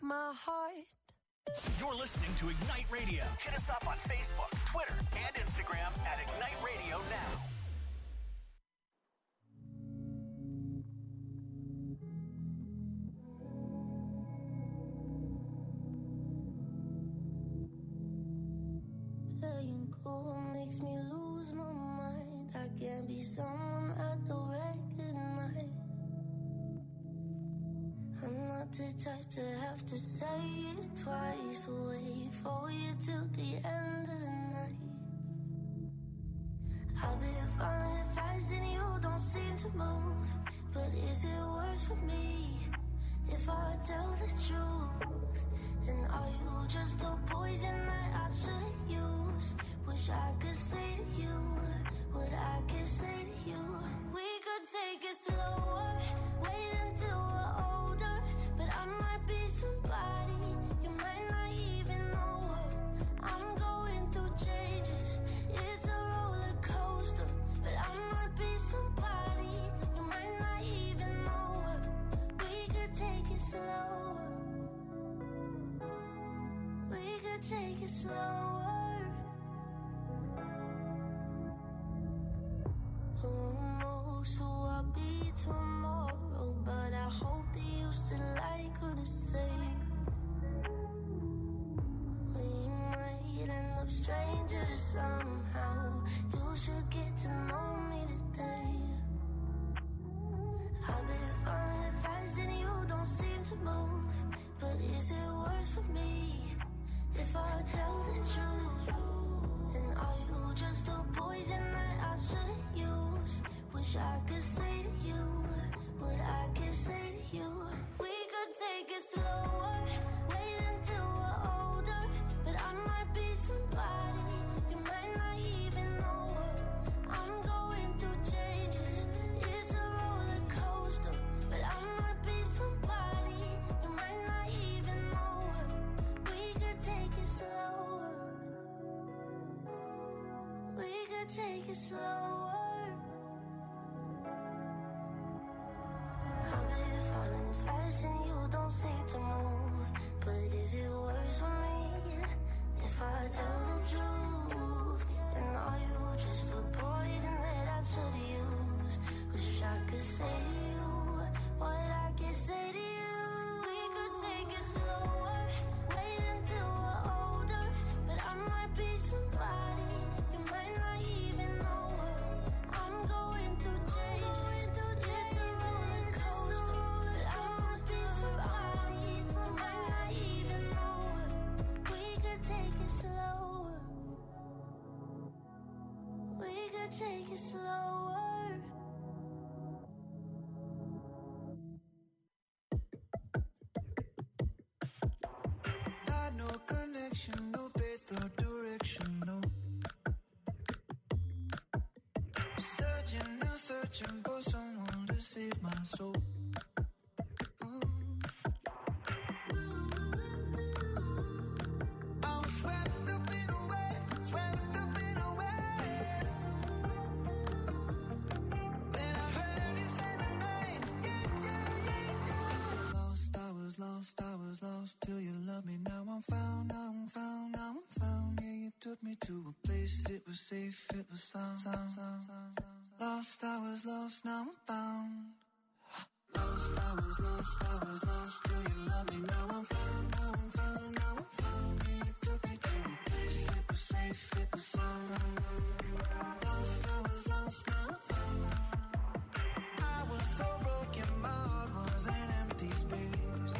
my heart. You're listening to Ignite Radio. Hit us up on Facebook, Twitter, and Instagram at Ignite Radio Now. Playing cool makes me lose my mind. I can't be someone I don't recognize. I'm not the type to have to say it twice. Wait for you till the end of the night. I've been falling fast and you don't seem to move. But is it worse for me if I tell the truth? And are you just a poison that I shouldn't use? Wish I could say to you what I could say to you. We could take it slower, wait until we're older. But I might be somebody you might not even know. I'm going through changes, it's a roller coaster. But I might be somebody you might not even know. We could take it slower. We could take it slower. Who knows who I'll be tomorrow? But I hope that you still like her the same. We might end up strangers somehow. You should get to know me today. I've been falling fast and you don't seem to move. But is it worse for me if I tell the truth? And are you just a poison that I shouldn't use? Wish I could say to you what I could say to you. We could take it slower, wait until we're older. But I might be somebody you might not even know. I'm going through changes, it's a roller coaster. But I might be somebody you might not even know. We could take it slower. We could take it slower. I've been falling fast and you don't seem to move. But is it worse for me if I tell the truth? And are you just a poison that I should use? Wish I could say to you what I can say to you. We could take it slower, wait until we're older. But I might be somebody you might not even know. I'm going through changes, it's a roller coaster. But I must be somebody you might not even know. We could take it slower. We could take it slower. Had no connection, no faith or direction, no. Searching and searching for someone to save my soul. I'm swept up in a wave, swept up in a wave. Then I heard you say my name, yeah, yeah, yeah, yeah. Lost, I was lost, I was lost till you loved me. Now I'm found, now I'm found, now I'm found. Yeah, you took me to a place, it was safe, it was sound. Lost, I was lost, now I'm found. Lost, I was lost, I was lost till you loved me. Now I'm found, now I'm found, now I'm found. Yeah, you took me to a place, it was safe, it was sound. Lost, I was lost, now I'm found. I was so broken, my heart was an empty space.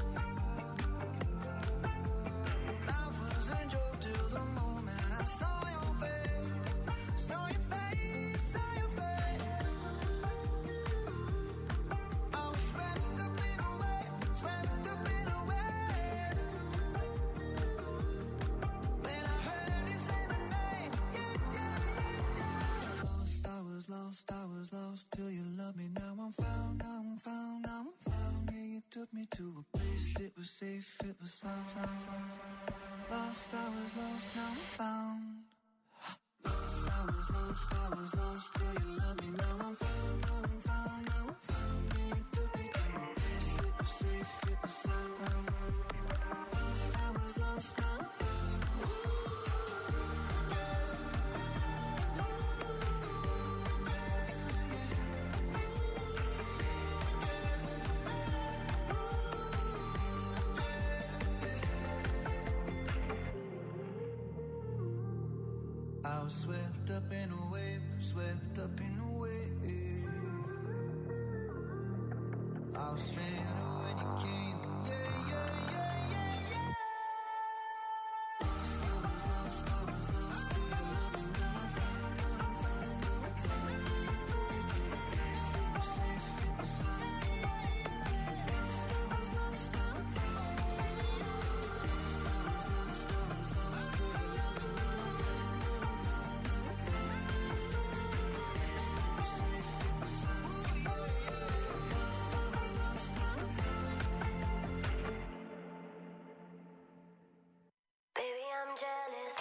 Life was a joke till the moment I saw your face, saw your face, saw your face. I was swept up in a wave, swept up in a wave. Then I heard you say my name, yeah, yeah, yeah, yeah. Lost, I was lost, I was lost till you loved me. Now I'm found, now I'm found, now I'm found. Yeah, you took me to a place, it was safe, it was sound. Lost, I was lost, now I'm found. Lost, I was lost, I was lost till you loved me. Now I'm found, now I'm found, now I'm found. Yeah, you took me to a place, it was safe, it was sound. I was swept up in a wave, swept up in a wave. I was stranded when you came. Yeah, yeah, yeah, yeah, yeah. Lost, I was lost, I was lost. Do you love me now? I'm found, now I'm found, now I'm found. Yes, you were safe, it was sound. Lost, I was lost, now I'm found. Lost, I was lost, I was lost. Do you love me now? I'm found, now I'm found, now I'm found. Yes, you were safe, it was sound. Lost, I was lost, now I'm found. Baby, I'm jealous.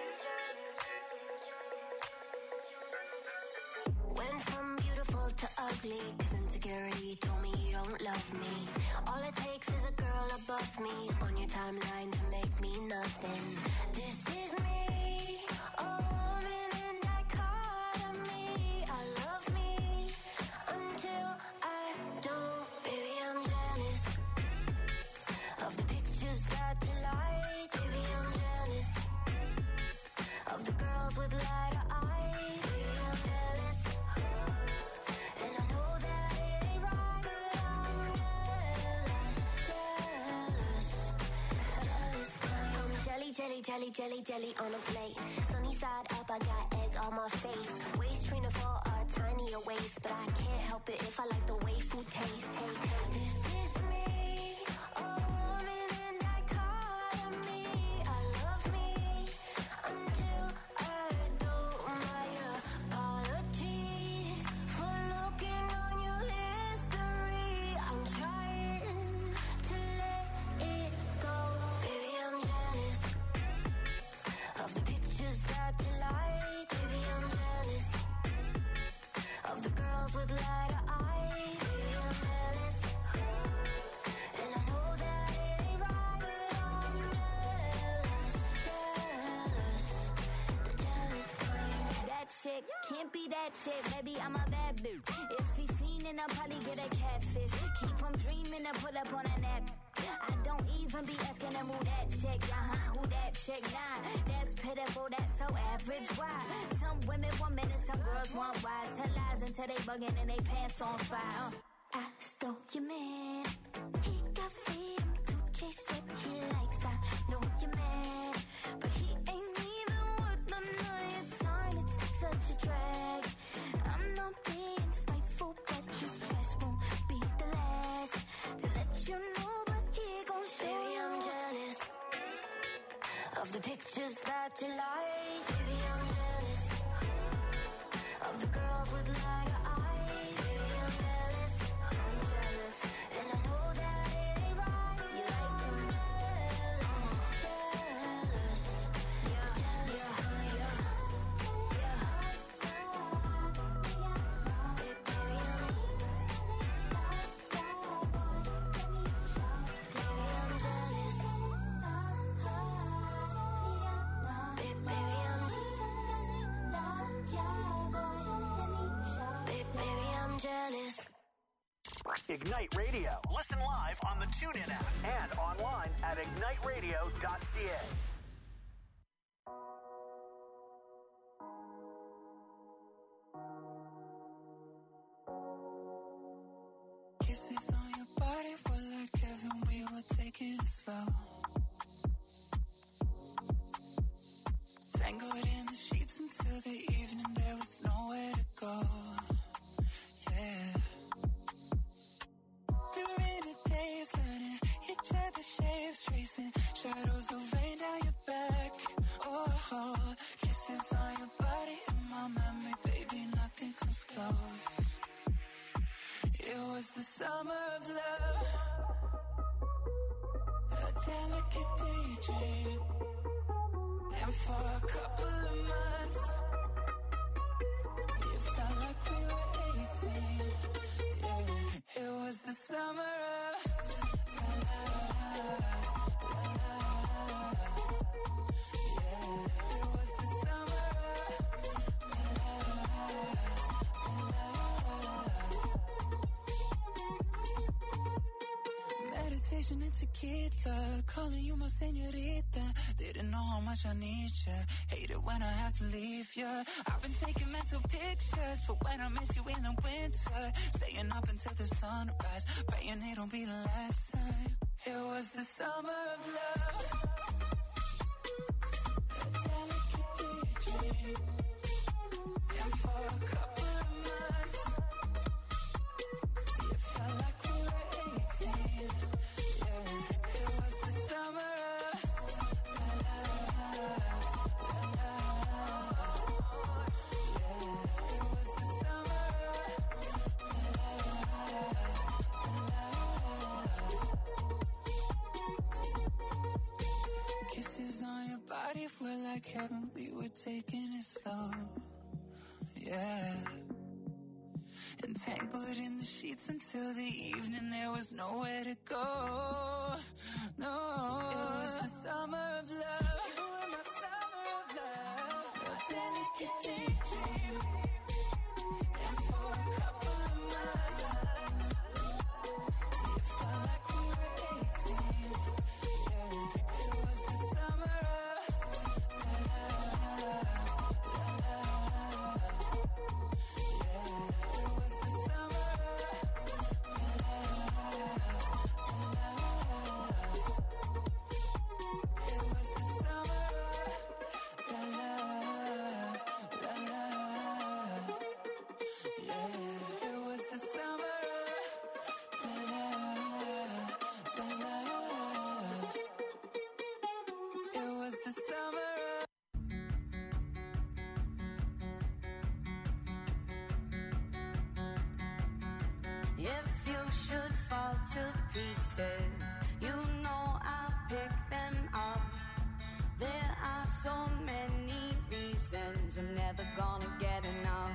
Went from beautiful to ugly, 'cause insecurity told me you don't love me. All it takes is a girl above me on your timeline to make me nothing. This is me, a woman in dichotomy. I love me until I don't. Baby, I'm jealous of the pictures that you like. Baby, I'm jealous of the girls with lighter eyes. Baby, I'm jealous, and I know that it ain't right, but I'm jealous, jealous kind. I'm jelly, jelly, jelly, jelly, jelly on a plate. Sunny side up, I got egg on my face. Waist trainer for a tinier waist, but I can't help it if I like the way food tastes. Hey, this is me, a woman in dichotomy. I love me until I don't. My apologies for looking on your history. I'm trying to let it go. Baby, I'm jealous of the pictures that you like. Baby, I'm jealous of the girls with lighter eyes. Baby, I'm jealous, and I know that it ain't right, but I'm jealous, jealous, the jealous kind. That chick can't be that chick, baby, I'm a bad bitch. If he fiendin', I'll probably get a catfish. Keep him dreamin' to pull up on a nap. I don't even be asking him who that chick, who that chick, nah. That's pitiful, that's so average, why? Some women want men and some girls want wise. Tell lies until they bugging and they pants on fire. I stole your man, he got freedom to chase what he likes. I know you're mad, but he ain't even worth the night time. It's such a drag. I'm not being spiteful, but his trash won't be the last to let you know, but he gon' show. Baby, I'm jealous of the pictures that you like. Baby, I'm jealous of the girls with lighter eyes. Baby, I'm jealous, and I know that it ain't right. You like them jealous, jealous, yeah, jealous, yeah. Ignite Radio. Listen live on the TuneIn app and online at igniteradio.ca. Kisses on your body were like heaven, we were taking it slow. Tangled in the sheets until the evening, there was nowhere to go. Yeah. We were in a daze, learning each other's shapes, tracing shadows of rain down your back. Oh, kisses on your body in my memory, baby, nothing comes close. It was the summer of love, a delicate daydream. And for a couple of months, it felt like we were 18. Yeah, it was the summer of la la la la la. Yeah, it was the summer of la la la la. Meditation and tequila, calling you my señorita. Didn't know how much I need you. Hate it when I have to leave you. I've been taking mental pictures for when I miss you in the winter. Staying up until the sunrise, praying it don't be the last time. It was the summer of love. A delicate daydream. And for a couple of months, it felt like we were 18. Yeah, it was the summer of la la la la. Yeah, it was the summer of la la. Kisses on your body were like heaven. We were taking it slow. Yeah. Entangled in the sheets until the evening, there was nowhere to go. No, it was the summer of love. You were my summer of love. A delicate daydream. And for a couple of months, it felt like we were 18. Yeah, it was the summer of la la la la. Yeah, it was the summer of la la la la. It was the summer of la la la la. Yeah, it was the summer of la la la la. It was the summer of If you should fall to pieces, you know I'll pick them up. There are so many reasons I'm never gonna get enough.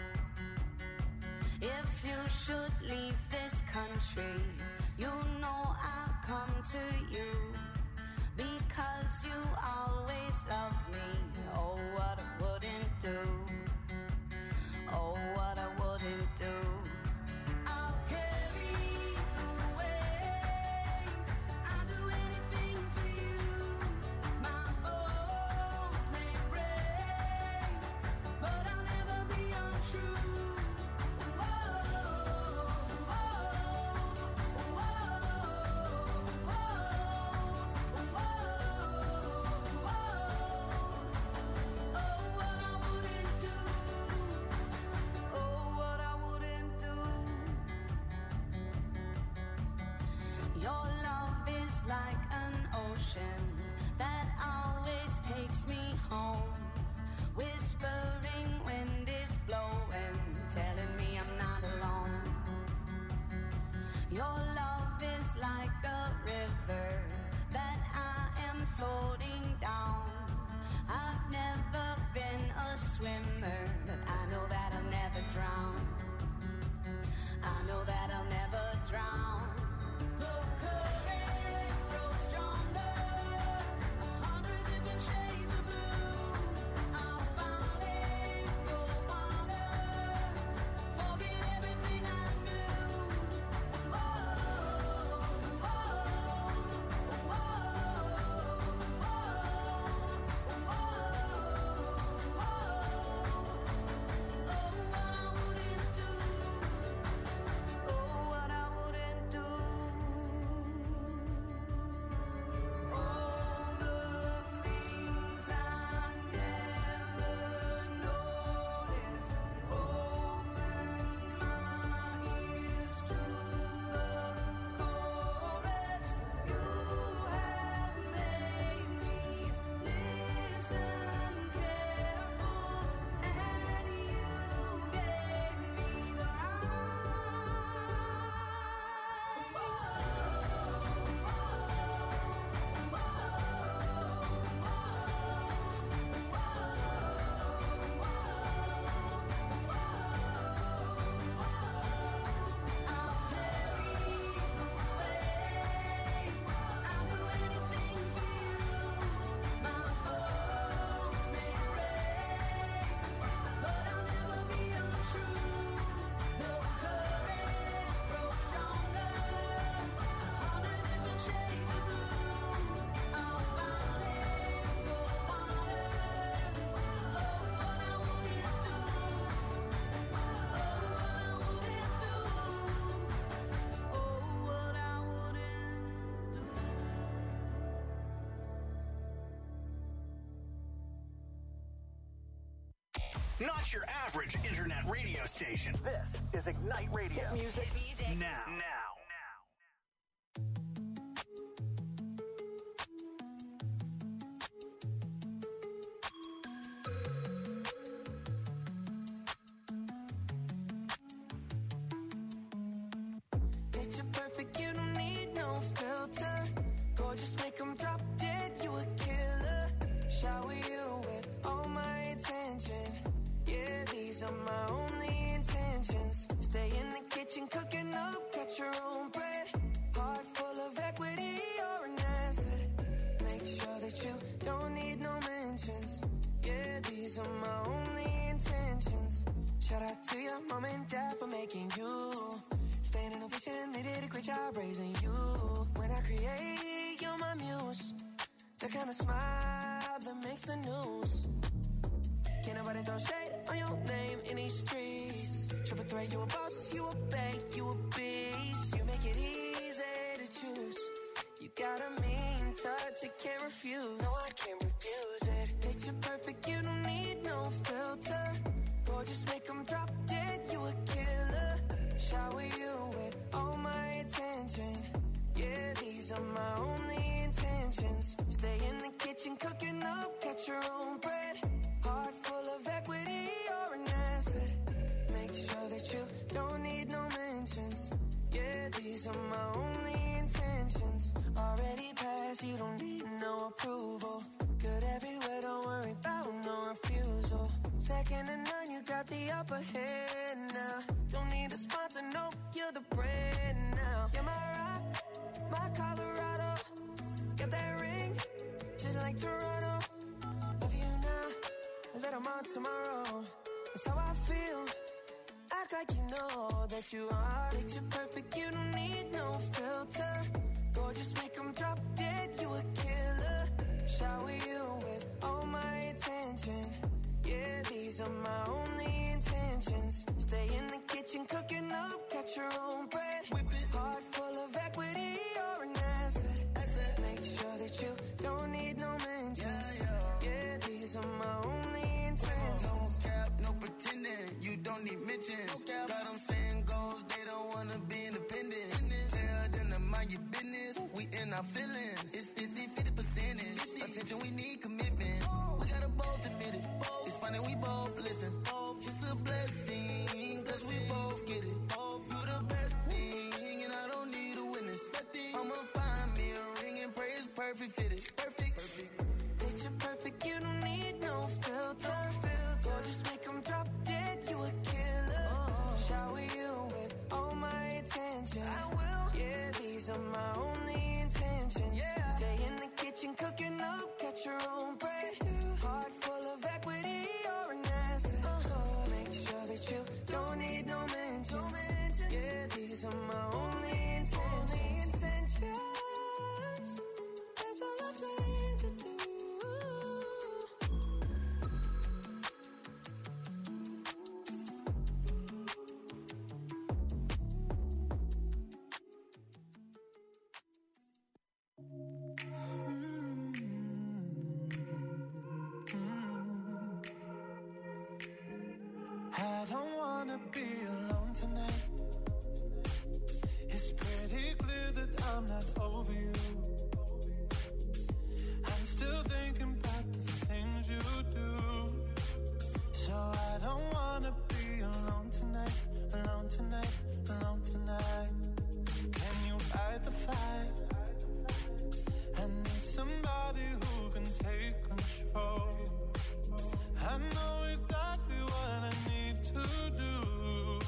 If you should leave this country, you know I'll come to you. Because you always love me. Oh, what I wouldn't do. Oh, what I wouldn't do. I'll carry you away. I'll do anything for you. My bones may break, but I'll never be untrue. Whoa. Not your average internet radio station. This is Ignite Radio. Hit music now. Picture perfect, you don't need no filter. Gorgeous, make them drop dead, you a killer. Shower you with all my attention. Yeah, these are my only intentions. Stay in the kitchen, cooking up, catch your own bread. Heart full of equity, you're an asset. Make sure that you don't need no mentions. Yeah, these are my only intentions. Shout out to your mom and dad for making you. Staying in vision, they did a great job raising you. When I create, you're my muse. The kind of smile that makes the news. Can't nobody throw shade on your name in these streets. Triple threat, you a boss, you a bank, you a beast. You make it easy to choose. You got a mean touch, I can't refuse. No, I can't refuse it. Picture perfect, you don't need no filter. Gorgeous, make them drop dead, you a killer. Shower you with all my attention. Yeah, these are my only intentions. Stay in the kitchen, cooking up, catch your own bread. Heart full of equity, you're an asset. Make sure that you don't need no mentions. Yeah, these are my only intentions. Already passed, you don't need no approval. Good everywhere, don't worry about no refusal. Second to none, you got the upper hand now. Don't need a sponsor, no, you're the brand now. You're my rock, my Colorado. Got that ring, just like Toronto. Love you now, that I'm on tomorrow. That's how I feel. Act like you know that you are. Picture perfect, you don't need no filter. Gorgeous, make them drop dead, you a killer. Shower you with all my attention. Yeah, these are my only intentions. Stay in the kitchen, cooking up, catch your own bread. Whip it. Heart full of equity, you're an asset. Make sure that you don't need no mentions. Yeah, these are my only intentions. No cap, no pretending, you don't need mentions. Got them saying goals, they don't wanna be independent. Tell them to mind your business, we in our feelings. It's 50% in. Attention, we need commitment. We gotta both admit it. It's funny, we both listen. It's a blessing, cause we both get it. You the best thing, and I don't need a witness. I'ma find me a ring and pray it's perfect fitted. Perfect. Picture perfect, you don't need no filter. Gorgeous, make them drop dead, you a killer. Shower you with all my attention. I will. Yeah, these are my only intentions. Stay in the kitchen, cooking up, catch your own bread. Heart full of equity, you're an asset. Make sure that you don't need no mentions. Yeah, these are my only intentions. That's all I plan to do. I don't wanna be alone tonight. It's pretty clear that I'm not over you. I'm still thinking about the things you do. So I don't wanna be alone tonight, alone tonight, alone tonight. Can you fight the fight? I need somebody who can take control. I know exactly what I need to do.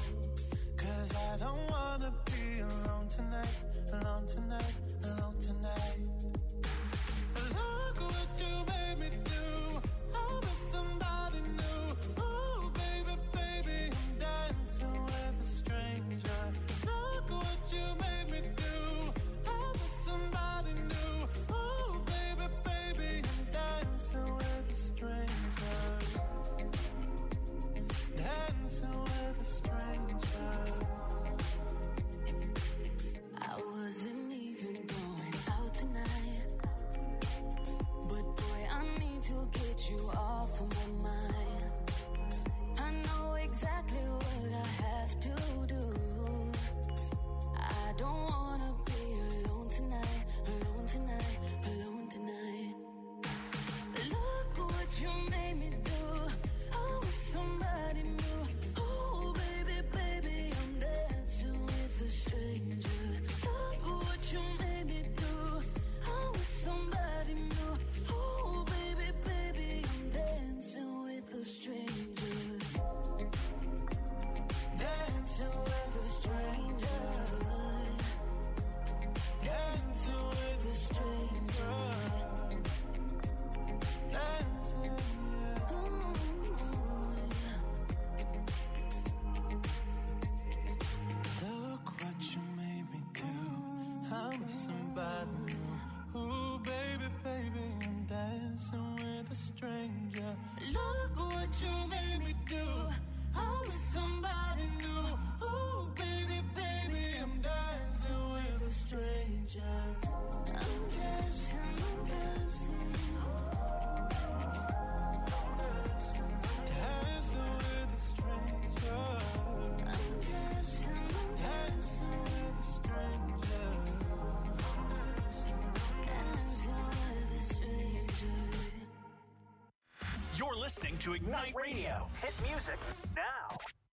listening to Ignite Radio. Hit music now.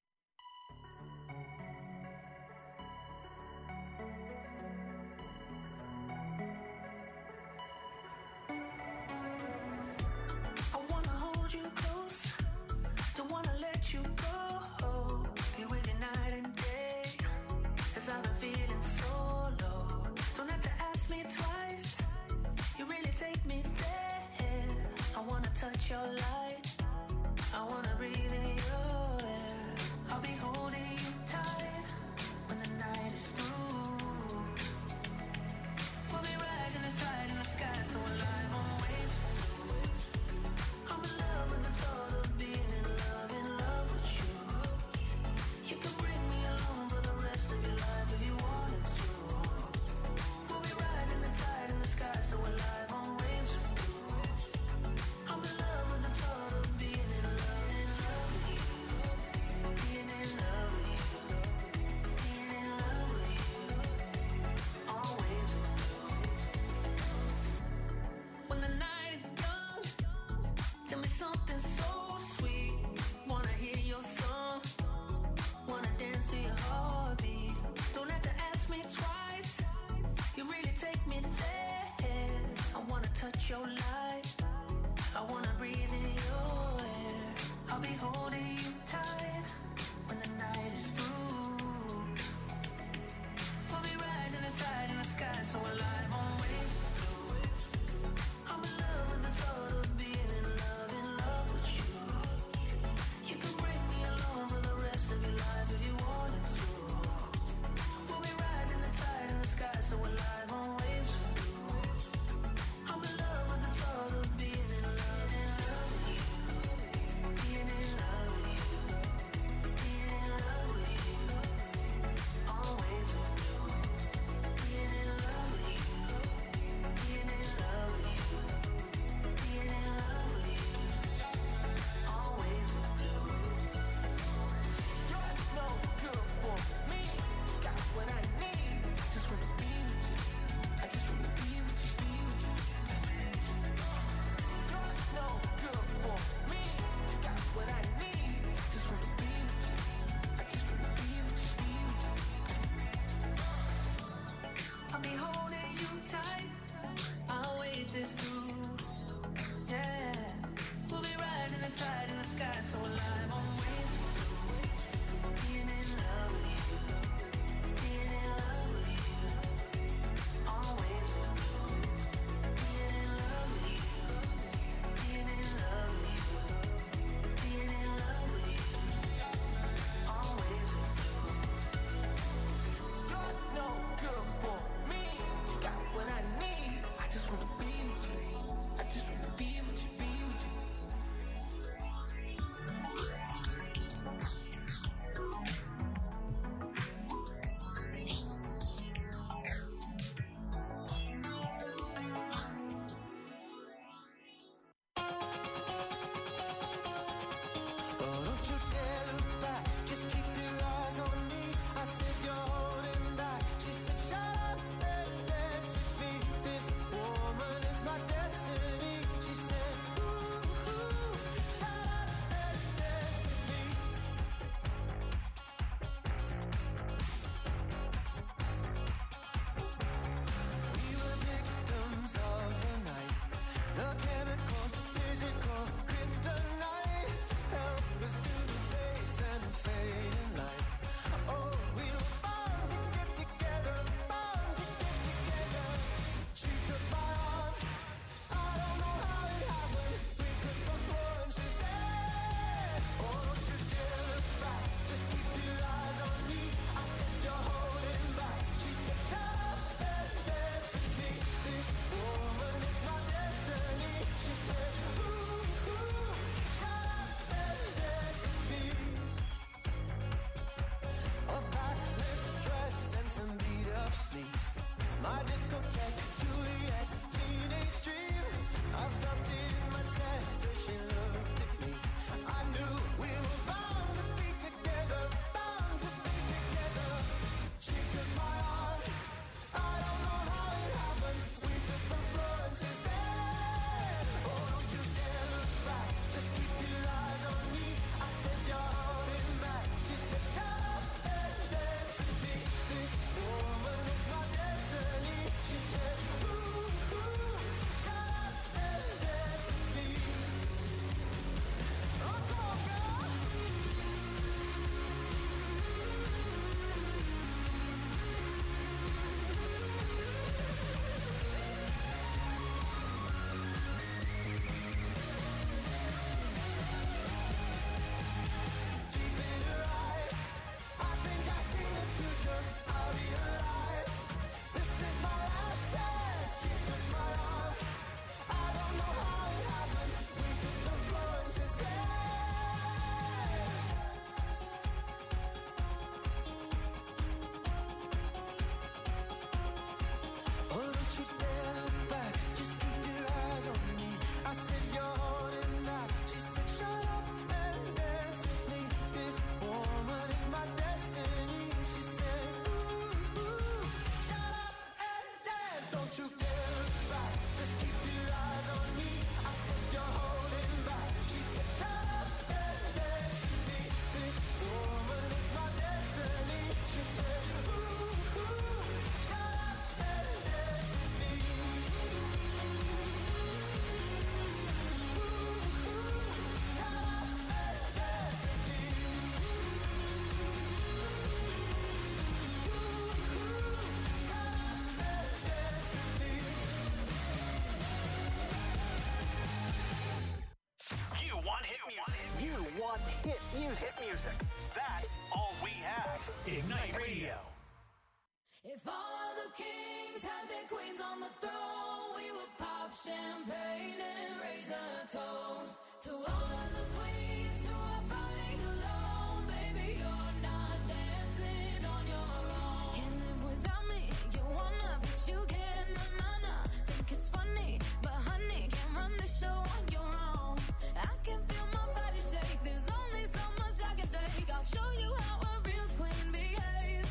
I wanna hold you close, don't wanna let you go. Be with you night and day, 'cause I've been feeling so low. Don't have to ask me twice, you really take me there. I wanna touch your light, I wanna breathe in your air. I'll be holding you tight when the night is through. We'll be riding the tide in the sky, so alive on waves. I'm in love with the thought of being in love with you. You can bring me along for the rest of your life if you wanted to. We'll be riding the tide in the sky, so alive on waves. I'm in love with the thought of being in love with you. Being in love with you. Being in love with you. Always with you. When the night is done, tell me something so sweet. Wanna hear your song, wanna dance to your heartbeat. Don't have to ask me twice, you really take me there. I wanna touch your light, I wanna breathe in your air. I'll be holding you tight when the night is through. We'll be riding the tide in the sky, so alive on waves. I'm in love with the thought of being in love with you. You can bring me along for the rest of your life if you wanted to. We'll be riding the tide in the sky, so alive on waves. I'm in love with the thought of being in love with you. Being in love with you. Being in love with you. Always with you. Being in love with you. Being in love with you. Being in love with you. Always with you. You're no good for me. Got what I need. Just wanna be with you. I just wanna be with you, be with you. You're no good for me. Got what I need. Just wanna be with you. I just wanna be with you, be with you. I'll be holding you tight, I'll wait this through. Yeah, we'll be riding the tide in the sky, so alive on waves. Being in love with you. Being in love with you. Always with you. Being in love with you. Being in love with you. Being in love with you. Always with you. You're no good for me. You got what I need. I just wanna be with you. I just wanna be with you, be with you. on hit music. Hit music. That's all we have. Ignite Radio. If all of the kings had their queens on the throne, we would pop champagne and raise a toast to all of the queens who are fighting alone. Baby, you're not dancing on your own. Can't live without me, you wanna, but you can't, na-na-na. Think it's funny, but honey, can't run the show on your own. I can feel my body shake, there's only so much I can take. I'll show you how a real queen behaves.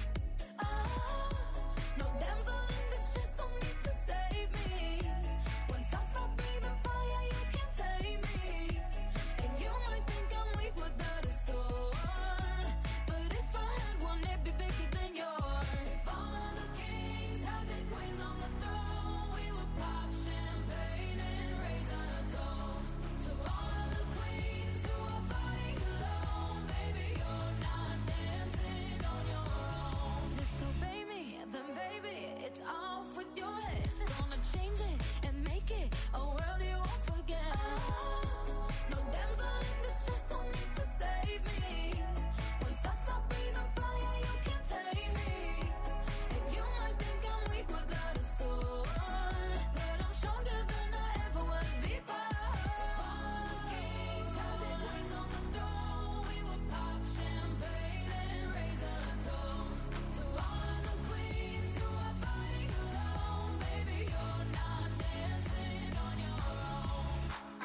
No damsel in distress, don't need to save me. Once I stop breathing fire, you can't tame me. And you might think I'm weak without a sword, but if I had one, it'd be bigger than yours. If all of the kings had their queens on the throne, we would pop champagne and raise a toast to all of the queens who are fighting alone. Baby, you're not dancing on your own. Disobey me, then baby, it's off with your head. Gonna change it and make it a world you won't forget. No damsel in distress, don't need to save me. Once I stop breathing fire, you can't tame me. And you might think I'm weak without a sword, but I'm stronger than I ever was before. All the kings had their queens on the throne, we would pop champagne and raise a toast to all of the queens who are fighting alone. Baby, you're not dancing on your own.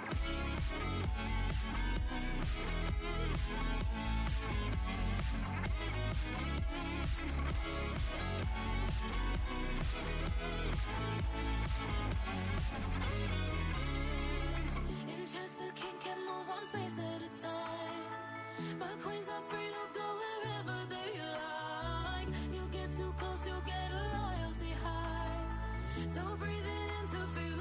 In chess, the king can move one space at a time, but queens are free to go wherever they like. You get too close, you'll get a royalty high. So breathe it in to feel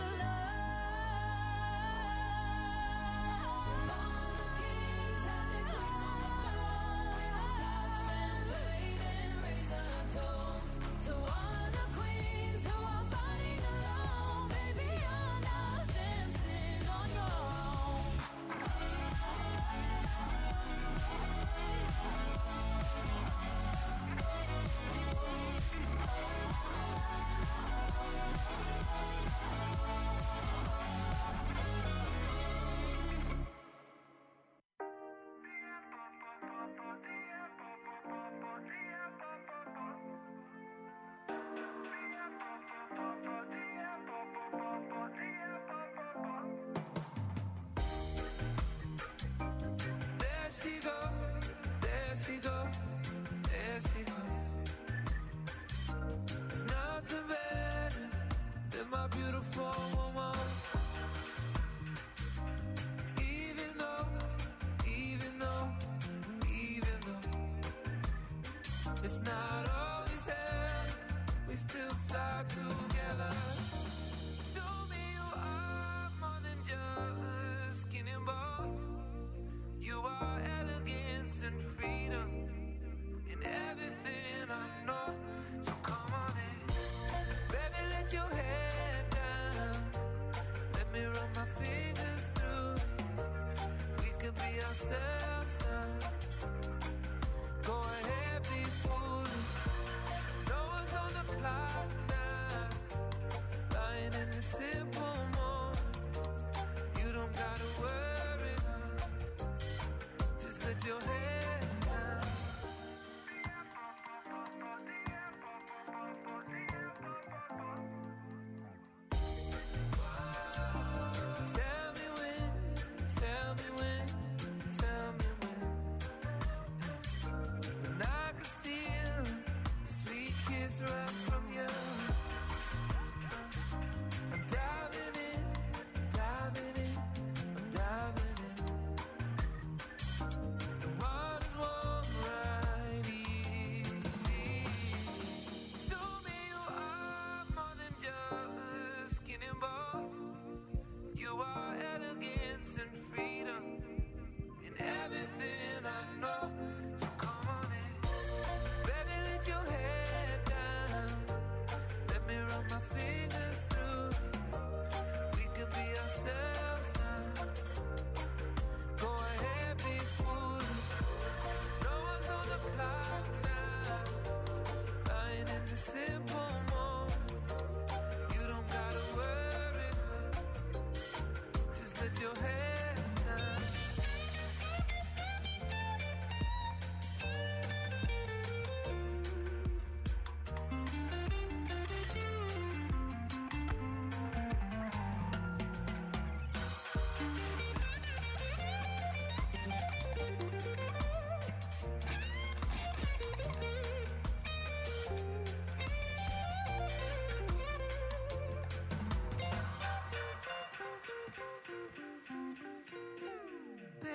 alive. All the kings have their queens on the throne. We will pop champagne and raise a toast to all of the queens who are fighting alone. Baby, you're not dancing on your own. There she goes, there she goes, there she goes. There's nothing better than my beautiful woman. Even though, even though, even though it's not always there, we still fly together. Show me you are more than just skin and bones. You are elegance and freedom in everything I know. So come on in, baby, let your head down. Let me run my fingers through it. We could be ourselves now. Go ahead, be foolish. No one's on the clock now. Lying in the simple moment. You don't gotta worry now. Just let your head down. Tell me when, tell me when, tell me when. When I could steal a sweet kiss right from you. I'm diving in, diving in, I'm diving in. The water's warm right here. Show me you are more than just skin and bones. You are elegance and freedom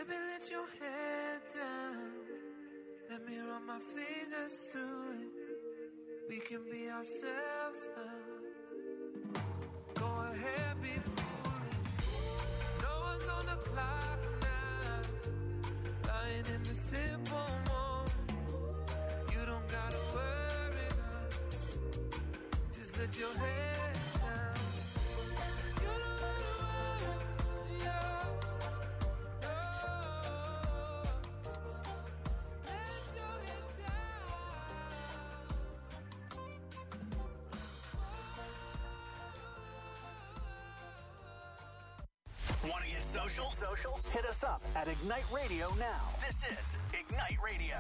Baby, let your head down. Let me run my fingers through it. We can be ourselves now. Go ahead, be foolish. No one's on the clock now. Lying in the simple moment. You don't gotta worry now. Just let your head down. You don't gotta worry, yeah. No. Let your head down. Want to get social? Hit us up at Ignite Radio now. This is Ignite Radio.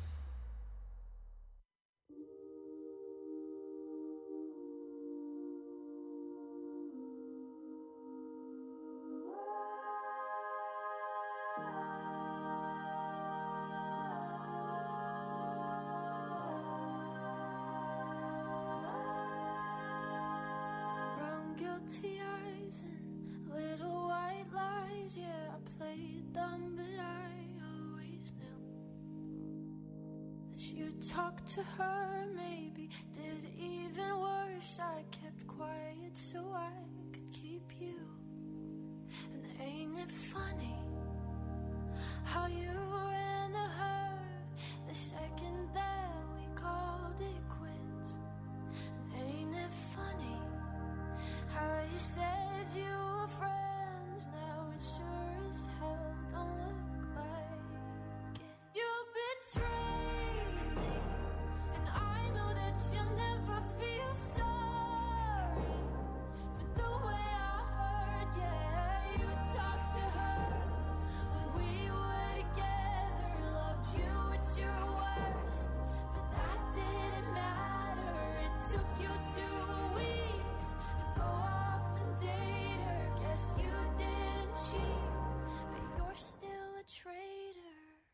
Brown guilty eyes and little white lies. Yeah, I played dumb, but I always knew that you talked to her. Maybe did even worse. I kept quiet so I could keep you. And ain't it funny how you ran to her the second that we called it quits? And ain't it funny how you said you were friends? Now it sure as hell don't look like it. You betrayed me, and I know that you'll never feel sorry for the way I heard. Yeah, you talked to her when we were together, loved you at your worst, but that didn't matter. It took you 2 weeks to go off and date her. Guess you didn't cheat, but you're still a traitor.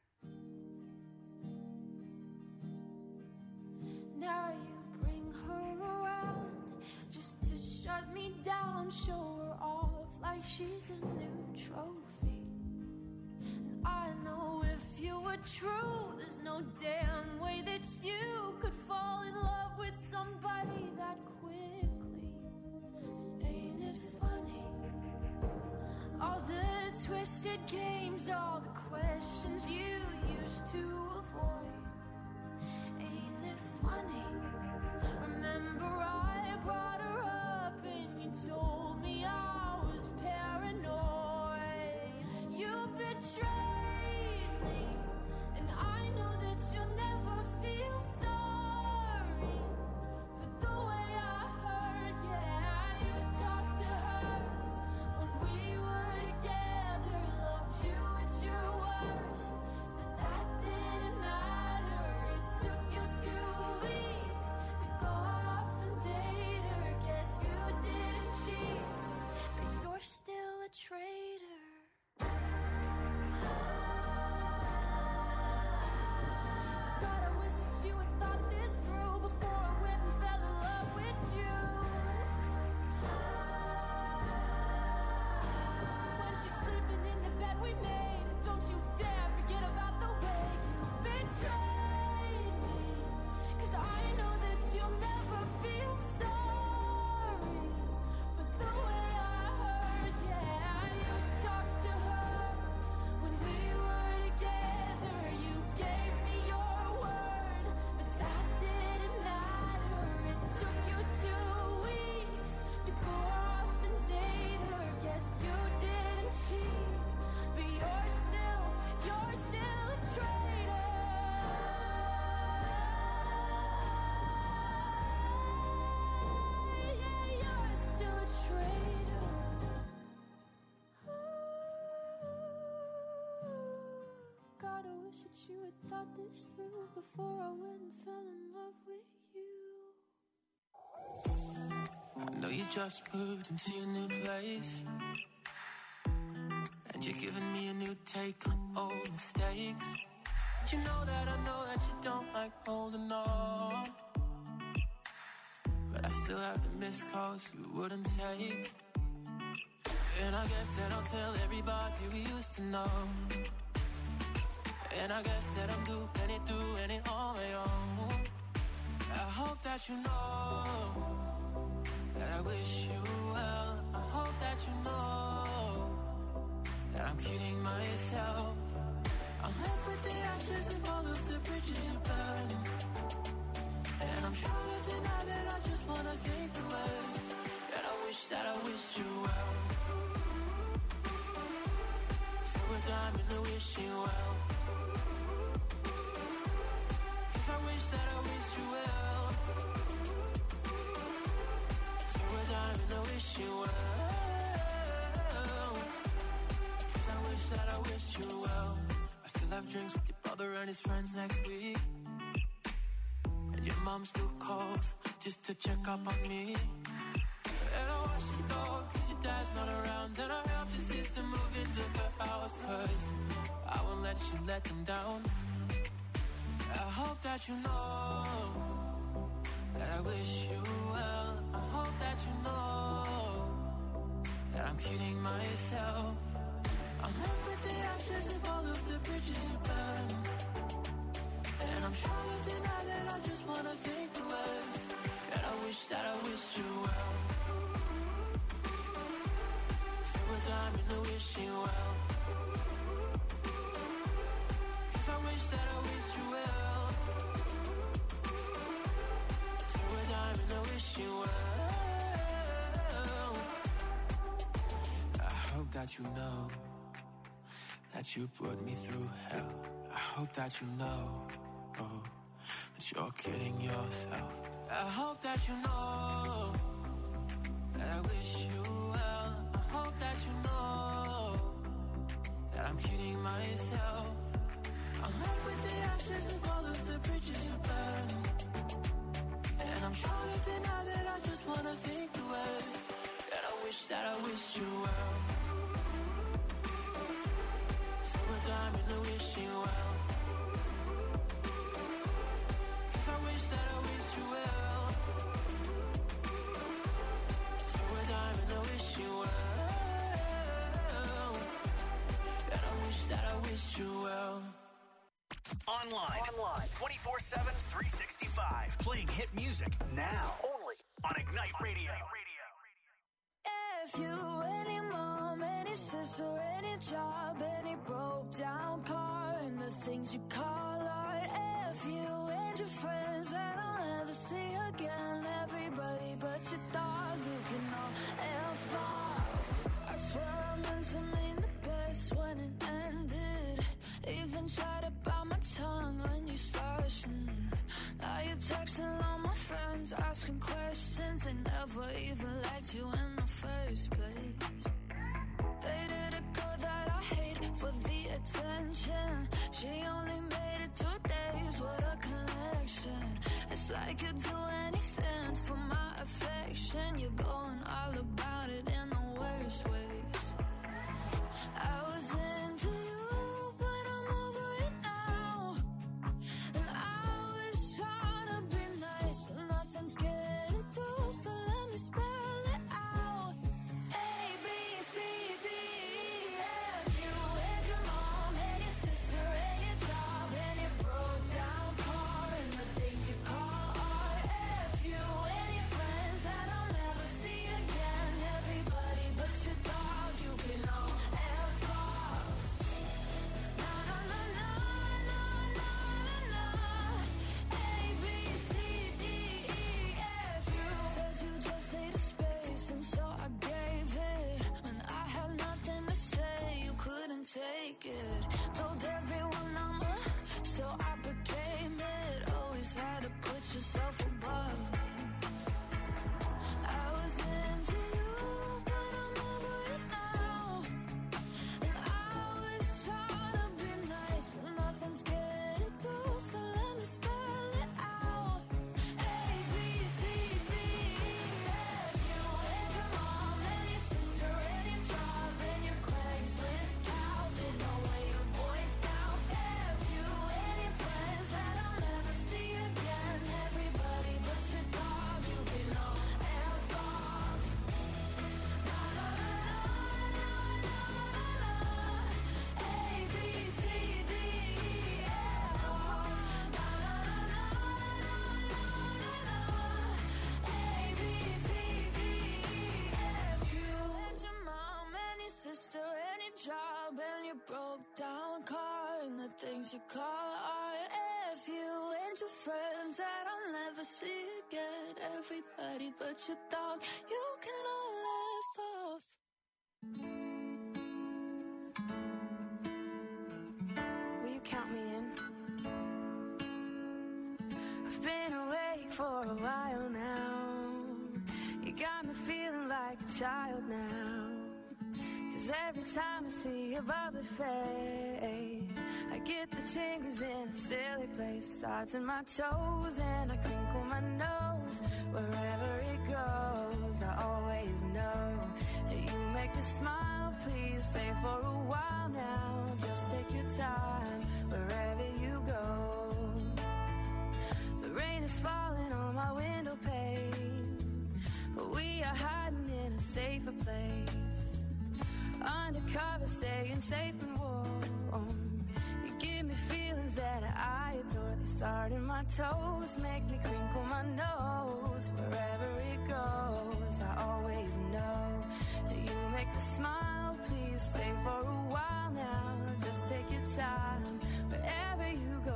Now you bring her around just to shut me down, show her off like she's a new trophy. And I know if you were true, there's no damn way that you could fall in love with somebody that quickly. Ain't it funny? All the twisted games, all the questions you used to avoid. Ain't it funny? Remember I brought her up and you told me I was paranoid. You betrayed me, and I know that you'll never feel sorry for the way I heard. Yeah, you talked to her when we were together, loved you at your worst, but that didn't matter. It took you 2 weeks to go off and date her. Guess you didn't cheat, but you're still a traitor. God, I wish that you had thought this through before I went and fell in love with you. When she's sleeping in the bed we made, don't you dare forget about the way you betrayed me. 'Cause I know that you'll never feel sorry for the way I heard. Yeah, you talked to her when we were together. You gave me your word, but that didn't matter. It took you 2 weeks to go off and date her. Guess you didn't cheat, but you're still a traitor. Yeah, you're still a traitor. God, I wish that you had thought this through before I went and fell in love with you. I know you just moved into your new place, and you're giving me a new take on old mistakes. You know that I know that you don't like holding on, but I still have the missed calls you wouldn't take. And I guess that I'll tell everybody we used to know. And I guess that I'm doing it on my own. I hope that you know that I wish you well. I hope that you know that I'm kidding myself. I'm left with the ashes of all of the bridges you burned. And I'm trying to deny that I just wanna think the worst. And I wish that I wished you well. Throw a dime in the wishing well. Cause I wish that I wished you well. Throw a dime in the wishing well. Cause I wish that I wished you well. I still have drinks with your brother and his friends next week. And your mom still calls just to check up on me. And I watch you go cause your dad's not around. And I help your sister move into her house. Cause I won't let you let them down. I hope that you know that I wish you well. I hope that you know that I'm kidding myself. I'm left with the ashes of all of the bridges you burned. And I'm trying to deny that I just wanna think the worst. And I wish that I wished you well. Throw a dime in the wishing well. Cause I wish that I wished you well. Throw a dime in the wishing well. I hope that you know that you put me through hell. I hope that you know that you're kidding yourself. I hope that you know that I wish you well. I hope that you know that I'm kidding myself. I'm left with the ashes of all of the bridges you burned. And I'm trying to deny that I just wanna think the worst. And I wish that I wished you well. Throw a dime in the wishing well. Cause I wish that I wished you well. Throw a dime in the wishing well. And I wish that I wished you well. Online 24/7, 365. Playing hit music now. Only on Ignite Radio. If you, any mom, any sister, any job, any broke down car, and the things you call art. If you and your friends that I'll never see again, everybody but your dog, you can all F off. I swear I meant to mean the best when it ended. Even tried to bite my tongue when you started. Now you're texting all my friends, asking questions. They never even liked you in the first place. Dated a girl that I hate for the attention. She only made it 2 days, what a connection. It's like you'd do anything for my affection. You're going all about it in the worst ways. I was into you, but I'm over it now. And I was trying to be nice, but nothing's getting through, so let me spell it out. A, B, C, D, E, F. You and your mom and your sister and your job and your broke down car and the things you call art. F you and your friends that I'll never see again. Everybody but your dog, you can all F off. Na na na na na na na na. A, B, C, D, E, F. You said you just needed space, and so I gave it. When I had nothing to say, you couldn't take it. Told everyone I'm a, so I became it. Always had to put yourself above me. I was into you, but I'm over it now. And I was trying to be nice, but nothing's getting through, so let me spell it out. A, B, C, D, E, F. You and your mom and your sister and your job and your Craigslist couch and the way your voice sounds. F you and your friends that I'll never see again. Everybody your broke down car and the things you call art. If you and your friends that I'll never see again, everybody but your dog, you can all laugh off. Will you count me in? I've been awake for a while now. You got me feeling like a child now. 'Cause every time I see your bubbly face, I get the tingles in a silly place. It starts in my toes and I crinkle my nose. Wherever it goes, I always know that you make me smile. Please stay for a while now. Just take your time wherever you go. The rain is falling on my window pane, but we are hiding in a safer place. Undercover, staying safe and warm. You give me feelings that I adore. They start in my toes, make me crinkle my nose. Wherever it goes, I always know that you make me smile. Please stay for a while now. Just take your time wherever you go.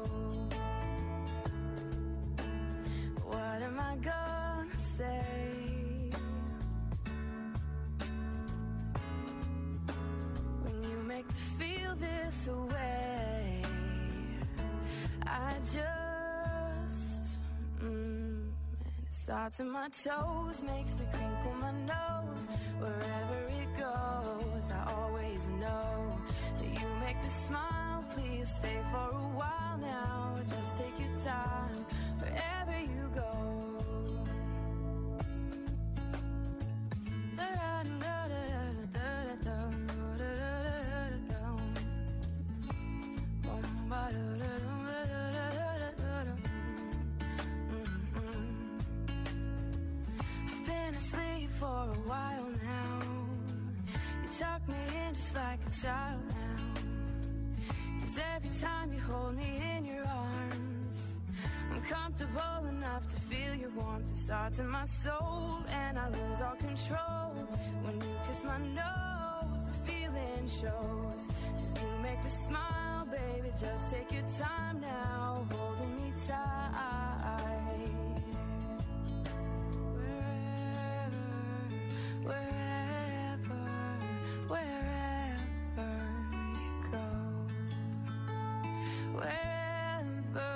What am I gonna say? Make me feel this way. I just and it starts in my toes, makes me crinkle my nose. Wherever it goes, I always know that you make me smile. Please stay for a while now. Just take your time wherever you go. I've been asleep for a while now. You tuck me in just like a child now. 'Cause every time you hold me in your arms, I'm comfortable enough to feel your warmth. It starts in my soul and I lose all control. When you kiss my nose, the feeling shows. 'Cause you make me smile, baby, just take your time now, holding me tight. Wherever you go. Wherever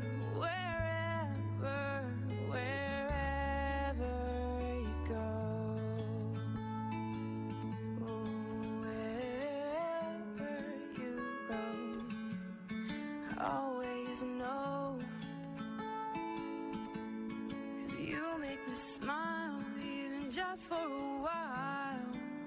you go. Wherever you go. Always know, 'cause you make me smile, even just for a while.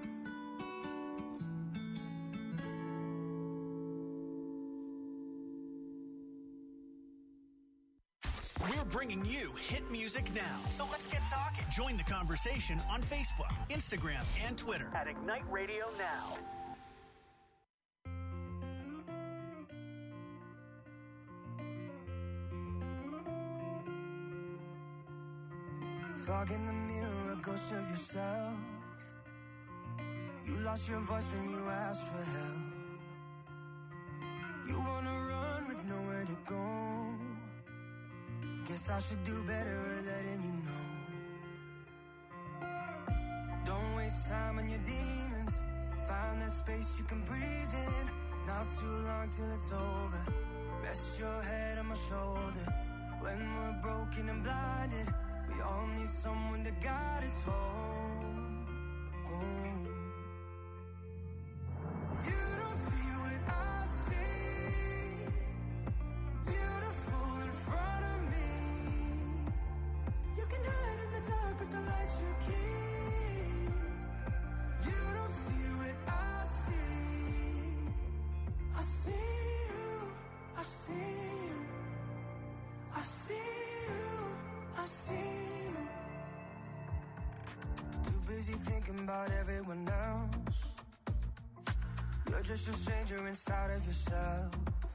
We're bringing you hit music now. So let's get talking. Join the conversation on Facebook, Instagram, and Twitter at Ignite Radio Now. Fog in the mirror, a ghost of yourself. You lost your voice when you asked for help. You wanna run with nowhere to go. Guess I should do better at letting you know. Don't waste time on your demons. Find that space you can breathe in. Not too long till it's over. Rest your head on my shoulder. When we're broken and blinded, we all need someone to guide us home. Home. You don't see what I see. Beautiful in front of me. You can hide in the dark with the lights you keep. You don't see what I see. I see you. I see you. I see you. I see you. Too busy thinking about everyone else. You're just a stranger inside of yourself.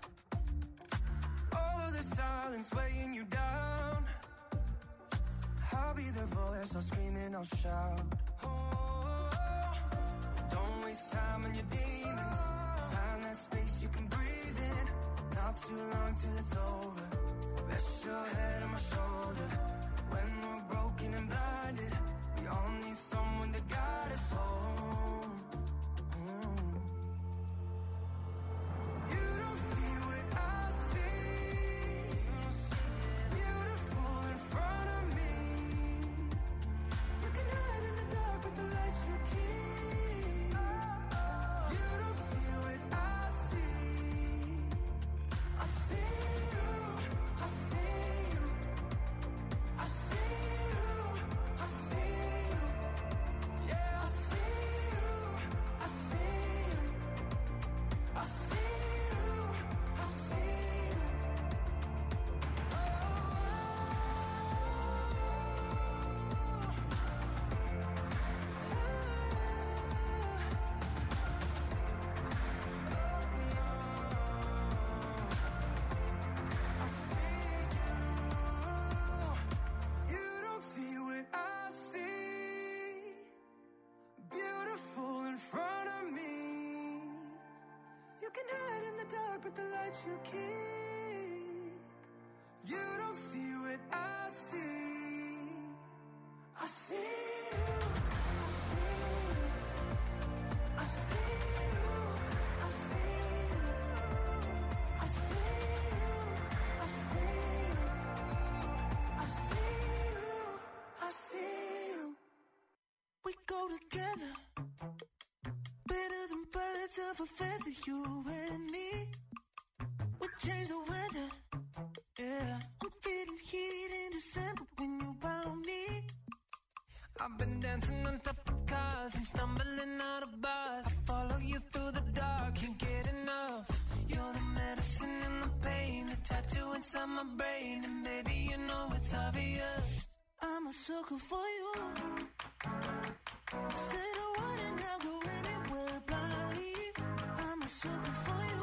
All of the silence weighing you down. I'll be the voice, I'll scream and I'll shout. Oh, don't waste time on your demons. the dark, but the lights you keep. You don't see what I see. I see you. I see you. I see you. I see you. I see you. I see you. I see you. We go together, better than birds of a feather, you and me. We change the weather, yeah. I'm feeling heat in December when you found me. I've been dancing on top of cars and stumbling out of bars. I follow you through the dark, can't get enough. You're the medicine and the pain, the tattoo inside my brain. And baby, you know it's obvious, I'm a sucker for you. Say the word and I'll go anywhere blindly. I'm a sucker for you.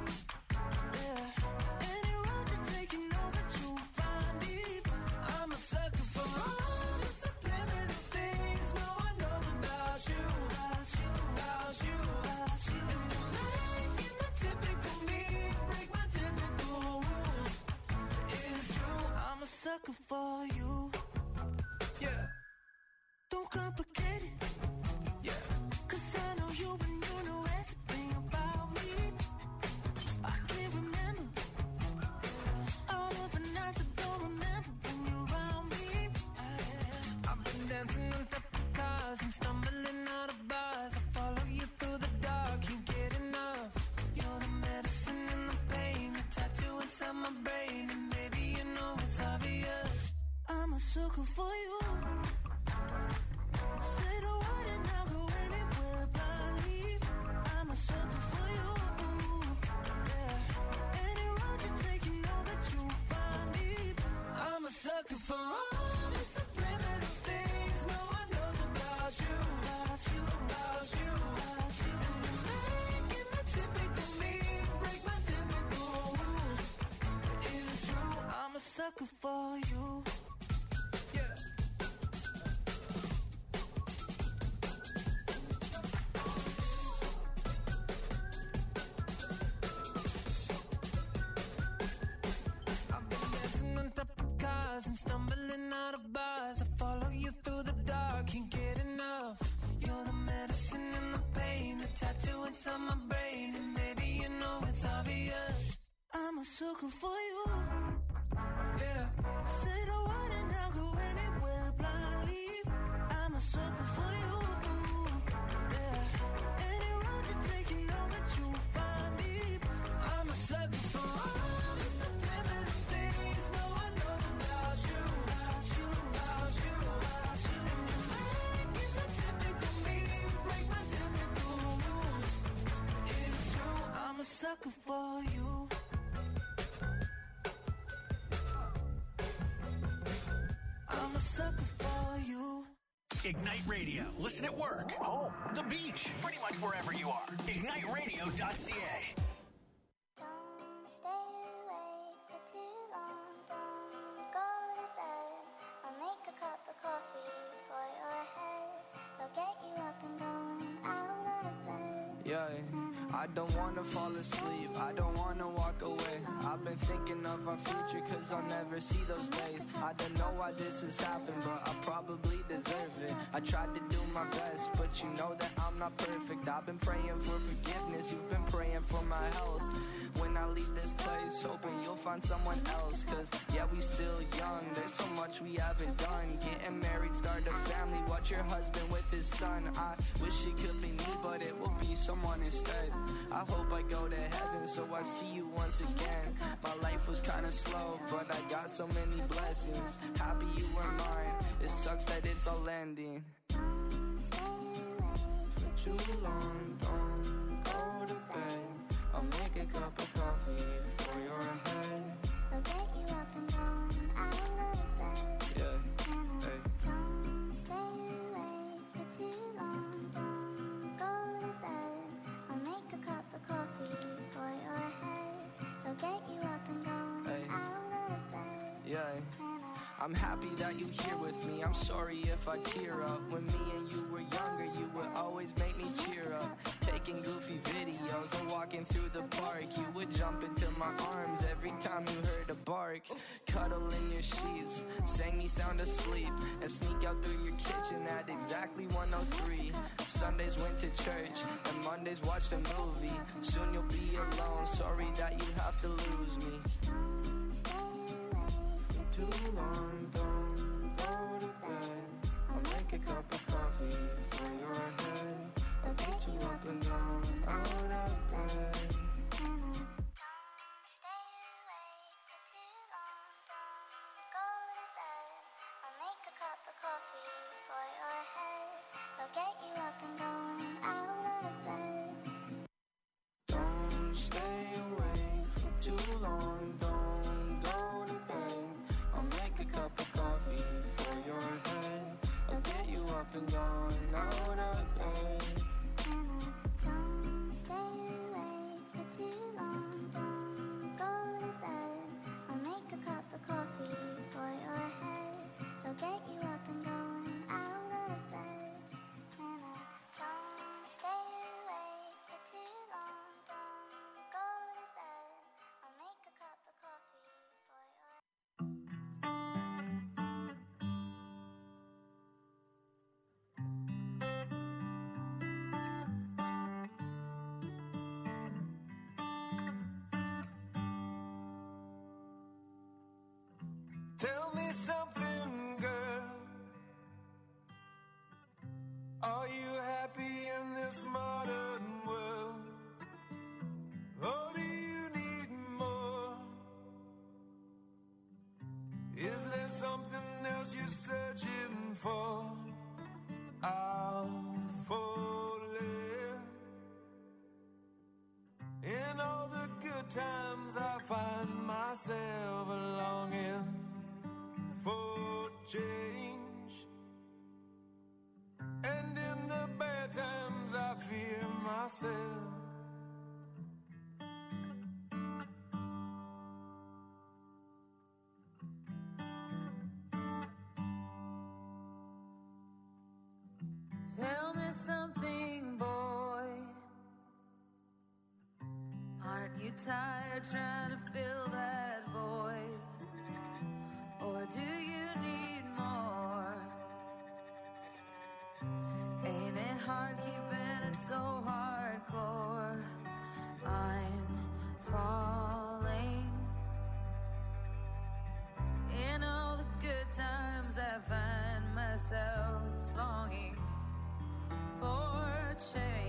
Yeah. Any road you take, you know that you'll find me. I'm a sucker for all the subliminal things no one knows about you. About you, about you, about you. And you're making the typical me break my typical rules. It's true, I'm a sucker for you. Yeah. Don't complicate it. Yeah. 'Cause I know you and you know everything about me. I can't remember all of the nights I don't remember when you're around me. I've been dancing on top of cars and stumbling out of bars. I follow you through the dark, can't get enough. You're the medicine and the pain, the tattoo inside my brain. And baby, you know it's obvious, I'm a sucker for you. Say the word and I'll go anywhere blindly. I'm a sucker for you. Yeah. Any road you take, you know that you'll find me. I'm a sucker for all the subliminal things no one knows about you. About you, about you, about you. And you're making the typical me break my typical rules. It's true, I'm a sucker for you. Yeah. And stumbling out of bars, I follow you through the dark, can't get enough. You're the medicine and the pain, the tattoo inside my brain. And baby, you know it's obvious, I'm a sucker for you. Yeah. Say the word and I'll go anywhere blindly. I'm a sucker for you. Yeah. Any road you take, you know that you'll find me. I'm a sucker for all the subliminal things no one knows about you. About you, about you, about you. And you're making the typical me break my typical rules. It's true, I'm a sucker for you. I'm a sucker for you. Ignite Radio. Listen at work, home, the beach, pretty much wherever you are. IgniteRadio.ca. Don't stay awake for too long. Don't go to bed. I'll make a cup of coffee for your head. I'll get you up and going out of bed. Yeah, I don't wanna fall asleep, I don't wanna walk away. I've been thinking of our future, cause I'll never see those days. I don't know why this has happened, but I probably deserve it. I tried to do my best, but you know that I'm not perfect. I've been praying for forgiveness, you've been praying for my health. When I leave this place, hoping you'll find someone else. Cause yeah, we still young, there's so much we haven't done. Getting married, start a family, watch your husband with his son. I wish it could be me, but it will be someone instead. I hope I go to heaven, so I see you once again. My life was kinda slow, but I got so many blessings. Happy you were mine, it sucks that it's all ending. For too long, don't go to bed. I'll make a cup of coffee for your head. I'll get you up and going out of bed. Yeah, hey. Don't stay awake for too long. Don't go to bed. I'll make a cup of coffee for your head. I'll get you up and going Hey. out of bed. Yeah. I'm happy that you here with me. I'm sorry if I tear up. When me and you were younger, you would always make me cheer up. Taking goofy videos and walking through the park. You would jump into my arms every time you heard a bark. Cuddle in your sheets, sang me sound asleep, and sneak out through your kitchen at exactly 1:03. Sundays went to church, and Mondays watched a movie. Soon you'll be alone, sorry that you have to lose me. For too long, don't go to bed. I'll make a cup of coffee for your head. I'll get you up and down, out of bed. Don't stay awake for too long. Don't go to bed. I'll make a cup of coffee for your head. I'll get you up and going out of bed. Don't stay awake for too long. Don't go to bed. I'll make a cup of coffee for your head. I'll get you up and going out of bed. Don't stay awake for too long. Don't go to bed. I'll make a cup of coffee for your head. I'll get you up and going out of bed. Don't stay awake for too long. Don't go to bed. I'll make a cup of coffee for your Tell me something, girl. Are you happy in this modern world? Or do you need more? Is there something else you're searching for? I'll falling. In all the good times I find myself longing for change, and in the bad times I fear myself. Tell me something, boy. Aren't you tired trying to fill that void? Or do you need more? Ain't it hard keeping it so hardcore? I'm falling. In all the good times I find myself longing for change.